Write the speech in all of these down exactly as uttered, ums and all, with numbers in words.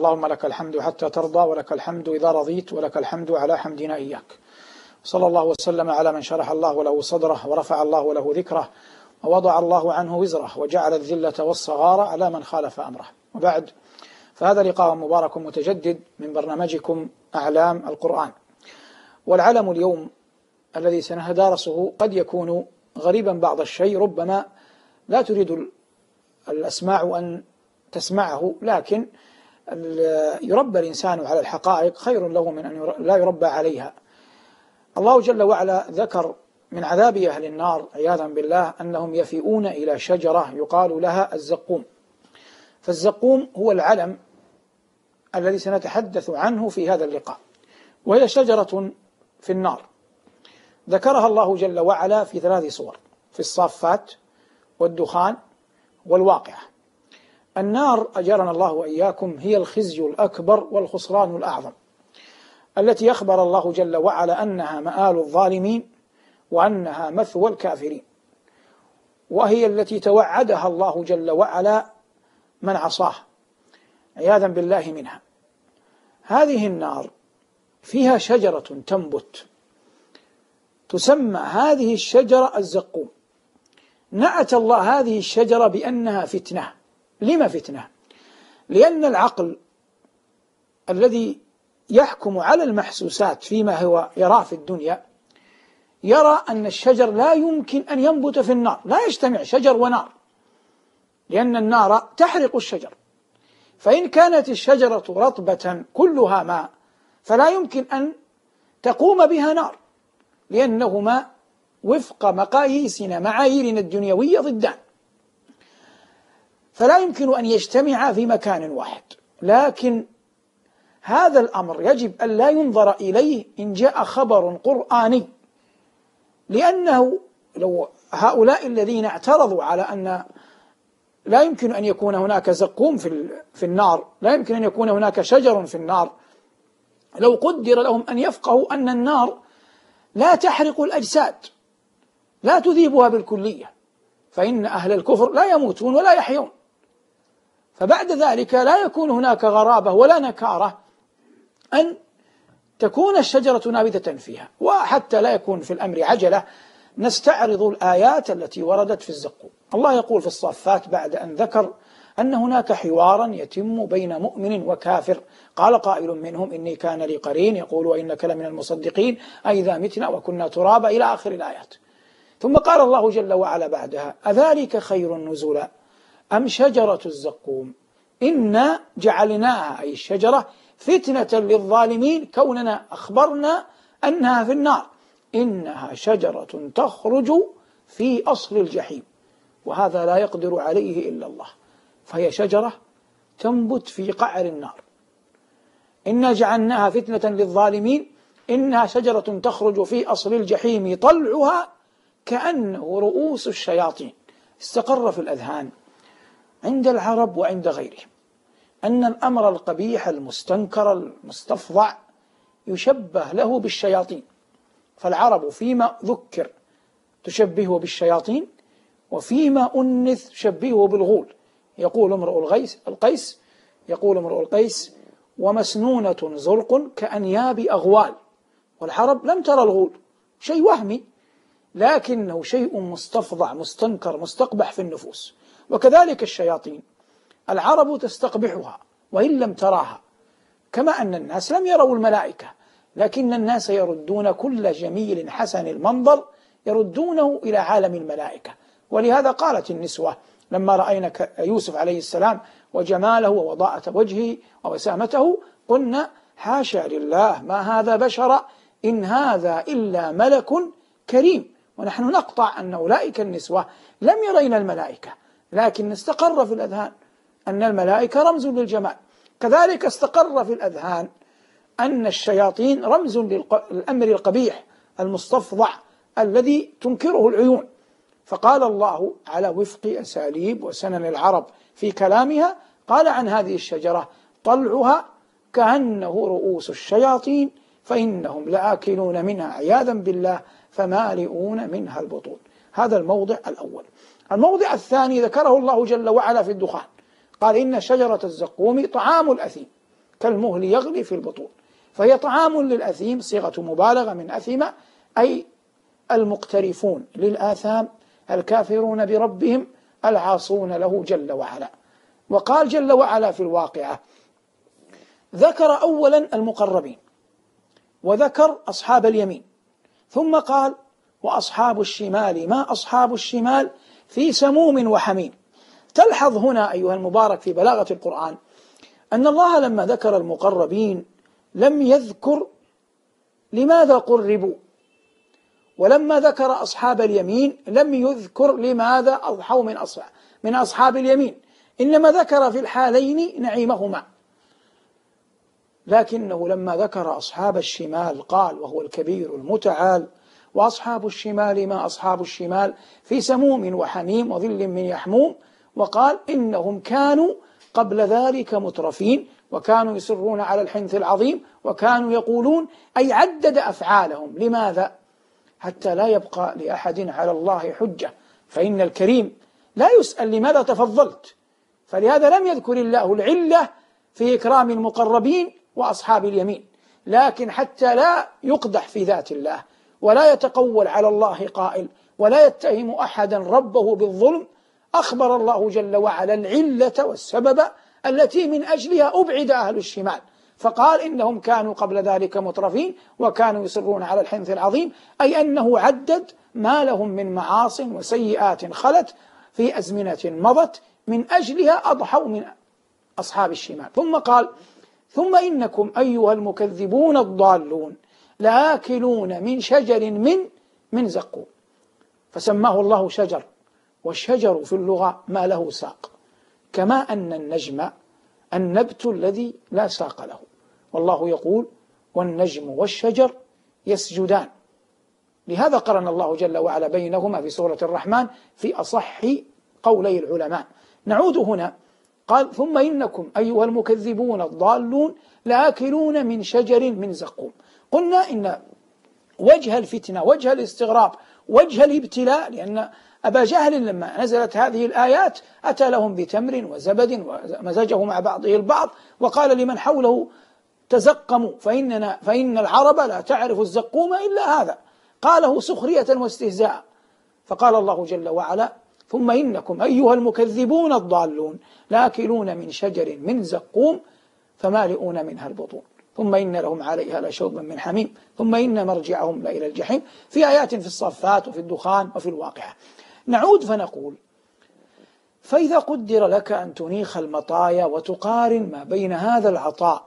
اللهم لك الحمد حتى ترضى، ولك الحمد إذا رضيت، ولك الحمد على حمدنا إياك. صلى الله وسلم على من شرح الله له صدره، ورفع الله له ذكره، ووضع الله عنه وزره، وجعل الذلة والصغار على من خالف أمره. وبعد، فهذا لقاء مبارك متجدد من برنامجكم أعلام القرآن. والعلم اليوم الذي سنتدارسه قد يكون غريبا بعض الشيء، ربما لا تريد الأسماع أن تسمعه، لكن يربى الإنسان على الحقائق خير له من أن لا يربى عليها. الله جل وعلا ذكر من عذاب أهل النار عياذا بالله أنهم يفيئون إلى شجرة يقال لها الزقوم. فالزقوم هو العلم الذي سنتحدث عنه في هذا اللقاء، وهي شجرة في النار ذكرها الله جل وعلا في ثلاث صور: في الصافات، والدخان، والواقعة. النار أجرنا الله وإياكم هي الخزي الأكبر والخسران الأعظم، التي أخبر الله جل وعلا أنها مآل الظالمين وأنها مثوى الكافرين، وهي التي توعدها الله جل وعلا من عصاه عياذا بالله منها. هذه النار فيها شجرة تنبت تسمى هذه الشجرة الزقوم. نعت الله هذه الشجرة بأنها فتنة. لما فتنة؟ لأن العقل الذي يحكم على المحسوسات فيما هو يراه في الدنيا يرى أن الشجر لا يمكن أن ينبت في النار، لا يجتمع شجر ونار، لأن النار تحرق الشجر. فإن كانت الشجرة رطبة كلها ماء فلا يمكن أن تقوم بها نار، لأنهما وفق مقاييسنا معاييرنا الدنيوية ضدان، فلا يمكن أن يجتمعا في مكان واحد. لكن هذا الأمر يجب أن لا ينظر إليه إن جاء خبر قرآني، لأنه لو هؤلاء الذين اعترضوا على أن لا يمكن أن يكون هناك زقوم في النار، لا يمكن أن يكون هناك شجر في النار، لو قدر لهم أن يفقهوا أن النار لا تحرق الأجساد، لا تذيبها بالكلية، فإن أهل الكفر لا يموتون ولا يحيون، فبعد ذلك لا يكون هناك غرابة ولا نكارة أن تكون الشجرة نابتة فيها. وحتى لا يكون في الأمر عجلة نستعرض الآيات التي وردت في الزقوم. الله يقول في الصافات بعد أن ذكر أن هناك حوارا يتم بين مؤمن وكافر: قال قائل منهم إني كان لي قرين يقول وإنك لمن المصدقين أئذا متنا وكنا ترابا، إلى آخر الآيات. ثم قال الله جل وعلا بعدها: أذلك خير نزلا أم شجرة الزقوم إنا جعلناها، أي الشجرة، فتنة للظالمين، كوننا أخبرنا أنها في النار، إنها شجرة تخرج في أصل الجحيم وهذا لا يقدر عليه إلا الله. فهي شجرة تنبت في قعر النار. إنا جعلناها فتنة للظالمين إنها شجرة تخرج في أصل الجحيم طلعها كأنه رؤوس الشياطين. استقر في الأذهان عند العرب وعند غيرهم أن الأمر القبيح المستنكر المستفضع يشبه له بالشياطين، فالعرب فيما ذكر تشبهه بالشياطين، وفيما أنث تشبهه بالغول. يقول امرؤ القيس القيس يقول امرؤ القيس: ومسنونة زرق كأنياب أغوال. والعرب لم ترى الغول، شيء وهمي، لكنه شيء مستفضع مستنكر مستقبح في النفوس. وكذلك الشياطين العرب تستقبحها وإن لم تراها، كما أن الناس لم يروا الملائكة، لكن الناس يردون كل جميل حسن المنظر يردونه إلى عالم الملائكة. ولهذا قالت النسوة لما رأينا يوسف عليه السلام وجماله ووضاءة وجهه ووسامته قلنا: حاشا لله، ما هذا بشرا إن هذا إلا ملك كريم. ونحن نقطع أن أولئك النسوة لم يرين الملائكة، لكن استقر في الأذهان أن الملائكة رمز للجمال. كذلك استقر في الأذهان أن الشياطين رمز للأمر القبيح المستفضع الذي تنكره العيون. فقال الله على وفق أساليب وسنن العرب في كلامها، قال عن هذه الشجرة: طلعها كأنه رؤوس الشياطين فإنهم لآكلون منها عياذا بالله فمالئون منها البطون. هذا الموضع الأول. الموضع الثاني ذكره الله جل وعلا في الدخان، قال: إن شجرة الزقوم طعام الأثيم. كالمهل يغلي في البطون، فهي طعام للأثيم، صيغة مبالغة من أثم أي المقترفون للآثام الكافرون بربهم العاصون له جل وعلا. وقال جل وعلا في الواقعة، ذكر أولا المقربين وذكر أصحاب اليمين، ثم قال وأصحاب الشمال ما أصحاب الشمال في سموم وحميم. تلحظ هنا أيها المبارك في بلاغة القرآن أن الله لما ذكر المقربين لم يذكر لماذا قربوا، ولما ذكر أصحاب اليمين لم يذكر لماذا أضحوا من أصحاب من أصحاب اليمين، إنما ذكر في الحالين نعيمهما. لكنه لما ذكر أصحاب الشمال قال وهو الكبير المتعال وأصحاب الشمال ما أصحاب الشمال في سموم وحميم وظل من يحموم، وقال إنهم كانوا قبل ذلك مترفين وكانوا يصرون على الحنث العظيم وكانوا يقولون، أي عدد أفعالهم. لماذا؟ حتى لا يبقى لأحد على الله حجة، فإن الكريم لا يسأل لماذا تفضلت، فلهذا لم يذكر الله العلة في إكرام المقربين وأصحاب اليمين، لكن حتى لا يقدح في ذات الله ولا يتقول على الله قائل ولا يتهم أحدا ربه بالظلم، أخبر الله جل وعلا العلة والسبب التي من أجلها أبعد أهل الشمال، فقال إنهم كانوا قبل ذلك مترفين وكانوا يصرون على الحنث العظيم، أي أنه عدد ما لهم من معاص وسيئات خلت في أزمنة مضت من أجلها أضحوا من أصحاب الشمال. ثم قال ثم إنكم أيها المكذبون الضالون لآكلون من شجر من من زقوم، فسماه الله شجر، والشجر في اللغة ما له ساق، كما أن النجم النبت الذي لا ساق له، والله يقول والنجم والشجر يسجدان، لهذا قرن الله جل وعلا بينهما في سورة الرحمن في أصح قولي العلماء. نعود هنا، قال ثم إنكم أيها المكذبون الضالون لآكلون من شجر من زقوم. قلنا إن وجه الفتنة وجه الاستغراب وجه الابتلاء، لأن أبا جهل لما نزلت هذه الآيات أتى لهم بتمر وزبد ومزجه مع بعضه البعض وقال لمن حوله تزقموا فإننا فإن العرب لا تعرف الزقوم إلا هذا، قاله سخرية واستهزاء. فقال الله جل وعلا ثم إنكم أيها المكذبون الضالون لآكلون من شجر من زقوم فمالئون منها البطون ثم إن لهم عليها لشوبا من حميم ثم إن مرجعهم لإلى الجحيم، في آيات في الصفات وفي الدخان وفي الواقعة. نعود فنقول فإذا قدر لك أن تنيخ المطايا وتقارن ما بين هذا العطاء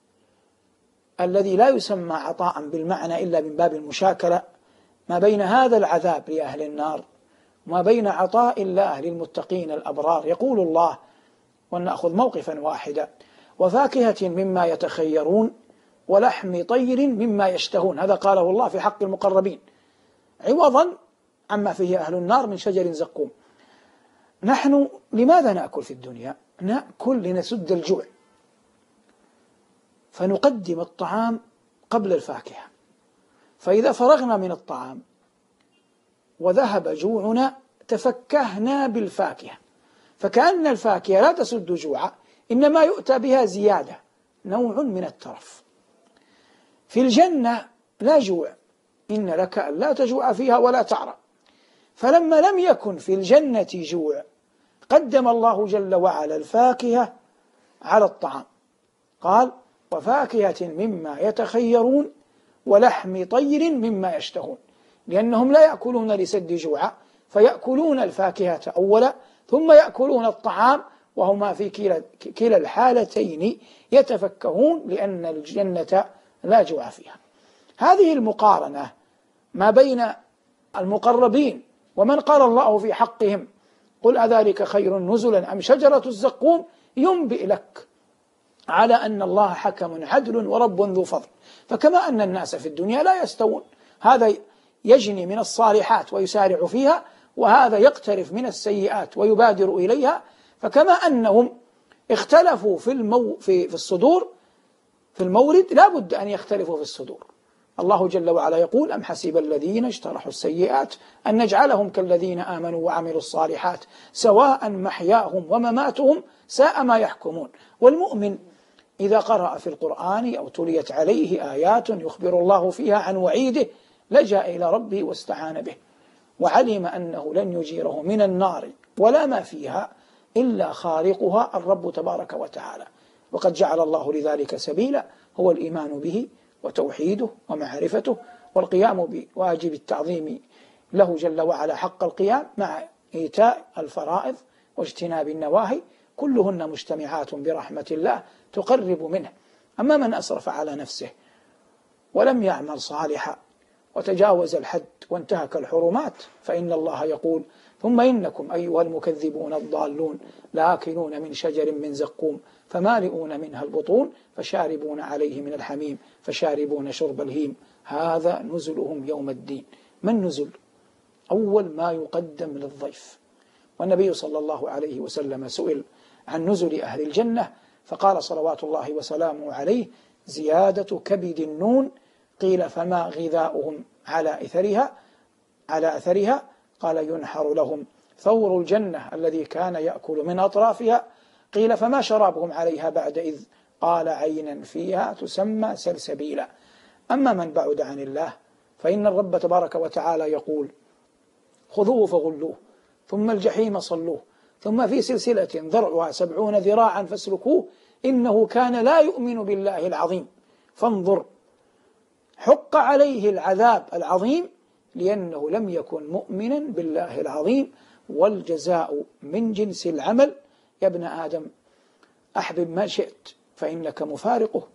الذي لا يسمى عطاء بالمعنى إلا من باب المشاكلة، ما بين هذا العذاب لأهل النار وما بين عطاء الله للمتقين الأبرار، يقول الله، ولنأخذ موقفا واحدا، وفاكهة مما يتخيرون ولحم طير مما يشتهون، هذا قاله الله في حق المقربين عوضا عما فيه أهل النار من شجر زقوم. نحن لماذا نأكل في الدنيا؟ نأكل لنسد الجوع، فنقدم الطعام قبل الفاكهة، فإذا فرغنا من الطعام وذهب جوعنا تفكهنا بالفاكهة، فكأن الفاكهة لا تسد جوعا إنما يؤتى بها زيادة، نوع من الترف. في الجنة لا جوع، إن لك أن لا تجوع فيها ولا تعرى، فلما لم يكن في الجنة جوع قدم الله جل وعلا الفاكهة على الطعام، قال وفاكهة مما يتخيرون ولحم طير مما يشتهون، لأنهم لا يأكلون لسد جوعا فيأكلون الفاكهة أولا ثم يأكلون الطعام، وهما في كلا الحالتين يتفكهون لأن الجنة لا جوع فيها. هذه المقارنة ما بين المقربين ومن قال الله في حقهم قل أذلك خير نزلا أم شجرة الزقوم ينبئ لك على أن الله حكم عدل ورب ذو فضل. فكما أن الناس في الدنيا لا يستوون، هذا يجني من الصالحات ويسارع فيها وهذا يقترف من السيئات ويبادر إليها، فكما أنهم اختلفوا في, المو في, في الصدور في المورد لا بد أن يختلفوا في الصدور. الله جل وعلا يقول أم حسب الذين اجترحوا السيئات أن نجعلهم كالذين آمنوا وعملوا الصالحات سواء محياهم ومماتهم ساء ما يحكمون. والمؤمن إذا قرأ في القرآن أو تليت عليه آيات يخبر الله فيها عن وعيده لجأ إلى ربه واستعان به، وعلم أنه لن يجيره من النار ولا ما فيها إلا خالقها الرب تبارك وتعالى، وقد جعل الله لذلك سبيلا، هو الإيمان به وتوحيده ومعرفته والقيام بواجب التعظيم له جل وعلا حق القيام مع إيتاء الفرائض واجتناب النواهي، كلهن مجتمعات برحمة الله تقرب منه. أما من أسرف على نفسه ولم يعمل صالحا وتجاوز الحد وانتهك الحرمات فإن الله يقول: ثم إنكم أيها المكذبون الضالون لآكلون من شجر من زقوم فمالئون منها البطون فشاربون عليه من الحميم فشاربون شرب الهيم هذا نزلهم يوم الدين. ما النزل؟ أول ما يقدم للضيف. والنبي صلى الله عليه وسلم سئل عن نزل أهل الجنة فقال صلوات الله وسلامه عليه: زيادة كبد النون. قيل: فما غذاؤهم على أثرها على أثرها؟ قال: ينحر لهم ثور الجنة الذي كان يأكل من أطرافها. قيل: فما شرابهم عليها بعد إذ؟ قال: عينا فيها تسمى سلسبيلا. أما من بعد عن الله فإن الرب تبارك وتعالى يقول: خذوه فغلوه ثم الجحيم صلوه ثم في سلسلة ذرعها سبعون ذراعا فاسلكوه إنه كان لا يؤمن بالله العظيم. فانظر، حق عليه العذاب العظيم لأنه لم يكن مؤمنا بالله العظيم، والجزاء من جنس العمل. يا ابن آدم أحبب ما شئت فإنك مفارقه،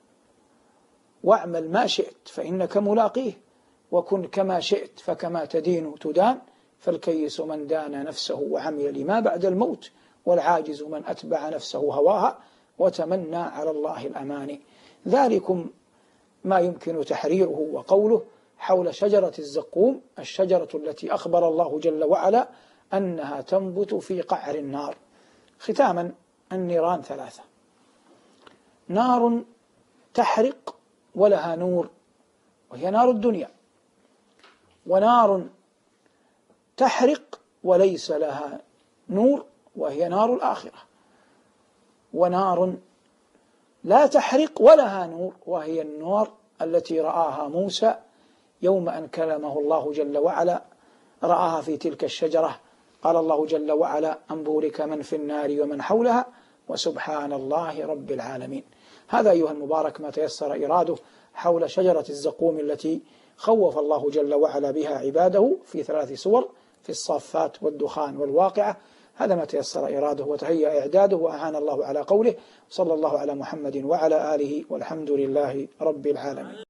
واعمل ما شئت فإنك ملاقيه، وكن كما شئت فكما تدين تدان. فالكيس من دان نفسه وعمل لما بعد الموت، والعاجز من أتبع نفسه هواها وتمنى على الله الأماني. ذلكم ما يمكن تحريره وقوله حول شجرة الزقوم، الشجرة التي أخبر الله جل وعلا أنها تنبت في قعر النار. ختاما، النيران ثلاثة: نار تحرق ولها نور وهي نار الدنيا، ونار تحرق وليس لها نور وهي نار الآخرة، ونار لا تحرق ولها نور وهي النار التي رآها موسى يوم أن كلمه الله جل وعلا، رآها في تلك الشجرة. قال الله جل وعلا: أن بورك من في النار ومن حولها وسبحان الله رب العالمين. هذا أيها المبارك ما تيسر إراده حول شجرة الزقوم التي خوف الله جل وعلا بها عباده في ثلاث سور، في الصافات والدخان والواقعة. هذا ما تيسر إراده وتهيأ إعداده، وأعان الله على قوله. صلى الله على محمد وعلى آله والحمد لله رب العالمين.